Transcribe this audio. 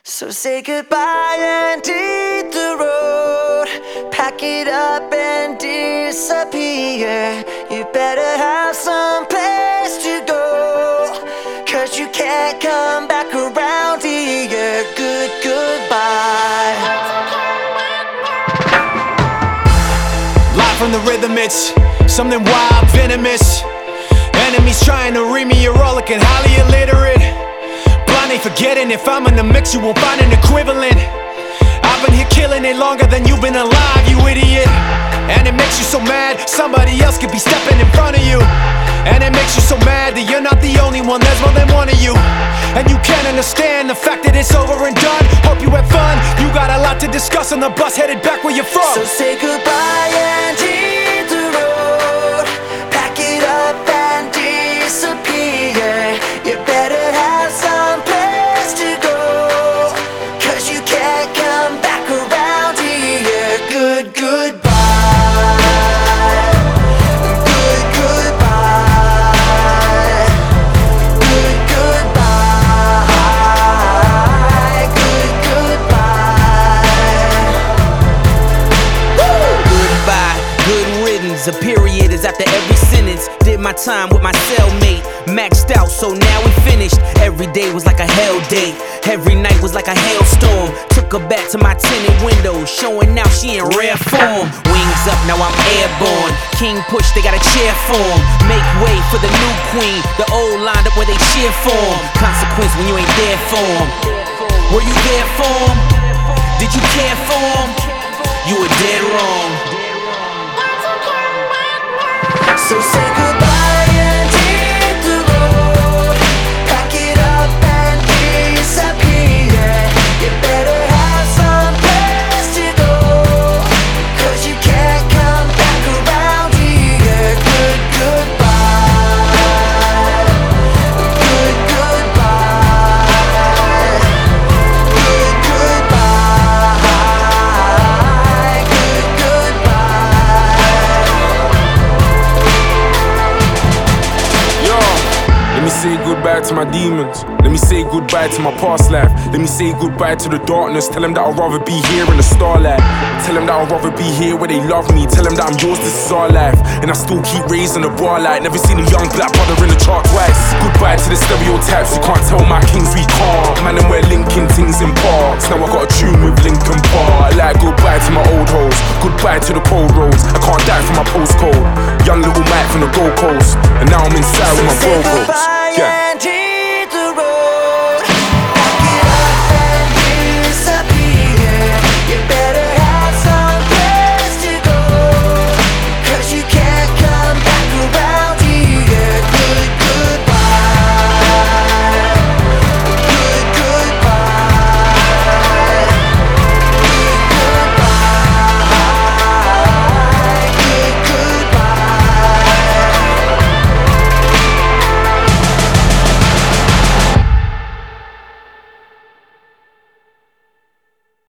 So say goodbye and hit the road. Pack it up and disappear. You better have some place to go, 'cause you can't come back around here. Goodbye. Live from the rhythm, it's something wild, venomous. Enemies trying to read me, you're all looking highly illiterate. Ain't forgetting, if I'm in the mix you won't find an equivalent. I've been here killing it longer than you've been alive, you idiot. And it makes you so mad, somebody else could be stepping in front of you. And it makes you so mad that you're not the only one, there's more than one of you. And you can't understand the fact that it's over and done. Hope you had fun, you got a lot to discuss on the bus headed back where you're from. So say goodbye and hit the road. Pack it up and disappear. You better have some place to go, 'cause you can't come back around here. Goodbye. A period is after every sentence. Did my time with my cellmate, maxed out, so now we finished. Every day was like a hell day, every night was like a hailstorm. Took her back to my tinted windows, showing now she in rare form. Wings up, now I'm airborne. King push, they got a chair for him. Make way for the new queen. The old lined up where they cheer for him. Consequence when you ain't there for him. Were you there for him? Did you care for him? You were dead wrong. So say goodbye and hit the road. Pack it up and disappear. You better have some place to go, 'cause you can't come back around here. Goodbye. Let me say goodbye to my demons. Let me say goodbye to my past life. Let me say goodbye to the darkness. Tell them that I'd rather be here in the starlight. Tell them that I'd rather be here where they love me. Tell them that I'm yours, this is our life. And I still keep raising the bar like never seen a young black brother in the chart twice. Goodbye to the stereotypes. You can't tell my kings we can't. Man, and we're linking things in parks. Now I got a tune with Linkin Park. Like goodbye to my old hoes. Goodbye to the cold roads. I can't die from my postcode. Young little Mike from the Gold Coast. And now I'm inside with my bro-bros. Yeah.